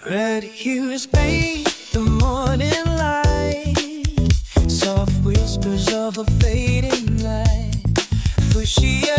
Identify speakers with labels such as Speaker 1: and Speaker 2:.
Speaker 1: Red hues paint the morning light, soft whispers of a fading light. Fuchsia